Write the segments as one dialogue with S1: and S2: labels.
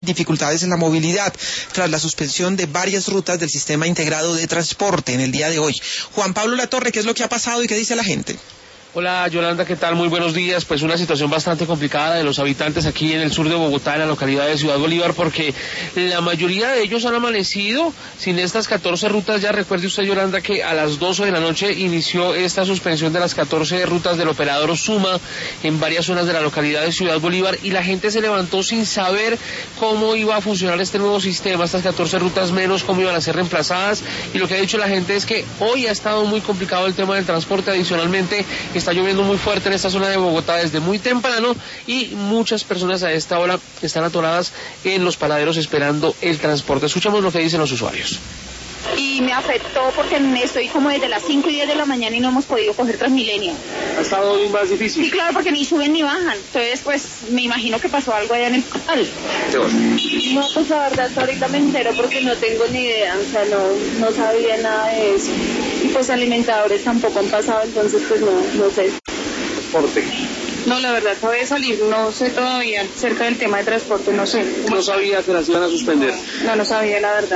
S1: dificultades en la movilidad tras la suspensión de varias rutas del sistema integrado de transporte en el día de hoy. Juan Pablo Latorre, ¿qué es lo que ha pasado y qué dice la gente?
S2: Hola Yolanda, ¿qué tal? Muy buenos días. Pues una situación bastante complicada de los habitantes aquí en el sur de Bogotá, en la localidad de Ciudad Bolívar, porque la mayoría de ellos han amanecido sin estas 14 rutas. Ya recuerde usted, Yolanda, que a las 12 de la noche inició esta suspensión de las 14 rutas del operador Suma en varias zonas de la localidad de Ciudad Bolívar, y la gente se levantó sin saber cómo iba a funcionar este nuevo sistema, estas 14 rutas menos, cómo iban a ser reemplazadas, y lo que ha dicho la gente es que hoy ha estado muy complicado el tema del transporte. Adicionalmente, está lloviendo muy fuerte en esta zona de Bogotá desde muy temprano y muchas personas a esta hora están atoradas en los paraderos esperando el transporte. Escuchamos lo que dicen los usuarios.
S3: Y me afectó porque estoy como desde las 5 y 10 de la mañana y no hemos podido coger Transmilenio.
S2: ¿Ha estado hoy más difícil?
S3: Sí, claro, porque ni suben ni bajan. Entonces, pues, me imagino que pasó algo allá en el portal.
S4: No, pues la verdad, hasta ahorita me entero porque no tengo ni idea, o sea, no sabía nada de eso. Y pues alimentadores tampoco han pasado, entonces pues no sé.
S2: Transporte.
S4: No, la verdad, acabo de salir, no sé todavía acerca del tema de transporte, no sé.
S2: ¿No sabía que las iban a suspender?
S4: No sabía, la verdad.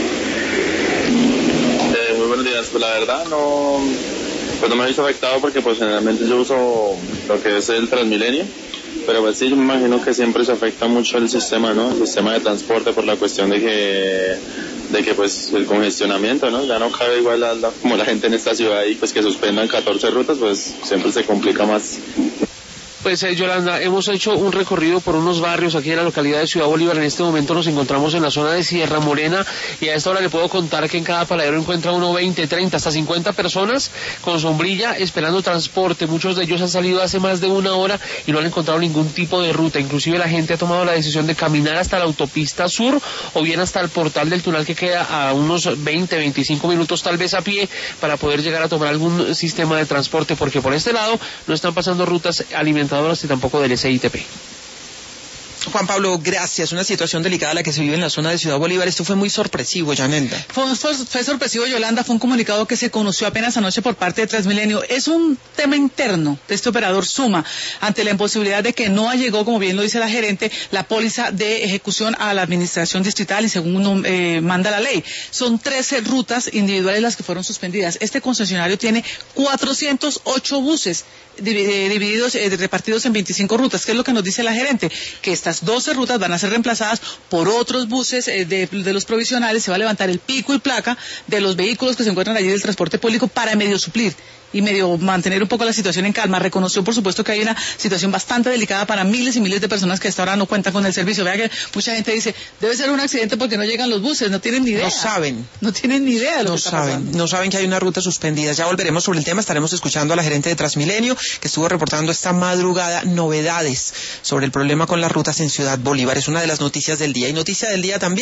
S5: Muy buenos días, pues la verdad no me he visto afectado porque pues generalmente yo uso lo que es el Transmilenio, pero pues sí, yo me imagino que siempre se afecta mucho el sistema, ¿no? El sistema de transporte por la cuestión de que pues el congestionamiento, ¿no? Ya no cabe igual como la gente en esta ciudad y pues que suspendan 14 rutas, pues siempre se complica más.
S2: Pues Yolanda, hemos hecho un recorrido por unos barrios aquí en la localidad de Ciudad Bolívar. En este momento nos encontramos en la zona de Sierra Morena y a esta hora le puedo contar que en cada paradero encuentra uno 20, 30, hasta 50 personas con sombrilla esperando transporte. Muchos de ellos han salido hace más de una hora y no han encontrado ningún tipo de ruta. Inclusive la gente ha tomado la decisión de caminar hasta la autopista sur o bien hasta el portal del túnel, que queda a unos 20, 25 minutos tal vez a pie, para poder llegar a tomar algún sistema de transporte, porque por este lado no están pasando rutas alimentadoras y tampoco del SITP.
S1: Juan Pablo, gracias. Una situación delicada la que se vive en la zona de Ciudad Bolívar. Esto fue muy sorpresivo, Yanelda.
S6: Fue sorpresivo, Yolanda. Fue un comunicado que se conoció apenas anoche por parte de Transmilenio. Es un tema interno de este operador Suma, ante la imposibilidad de que no llegó, como bien lo dice la gerente, la póliza de ejecución a la administración distrital y según manda la ley. Son 13 rutas individuales las que fueron suspendidas. Este concesionario tiene 408 buses repartidos en 25 rutas. ¿Qué es lo que nos dice la gerente? Que estas 12 rutas van a ser reemplazadas por otros buses de los provisionales. Se va a levantar el pico y placa de los vehículos que se encuentran allí del transporte público para medio suplir y medio mantener un poco la situación en calma. Reconoció, por supuesto, que hay una situación bastante delicada para miles y miles de personas que hasta ahora no cuentan con el servicio. Vea que mucha gente dice, debe ser un accidente porque no llegan los buses, no tienen ni idea.
S1: No saben.
S6: No tienen ni idea de lo que está pasando.
S1: No saben que hay una ruta suspendida. Ya volveremos sobre el tema, estaremos escuchando a la gerente de Transmilenio, que estuvo reportando esta madrugada novedades sobre el problema con las rutas en Ciudad Bolívar. Es una de las noticias del día, y noticia del día también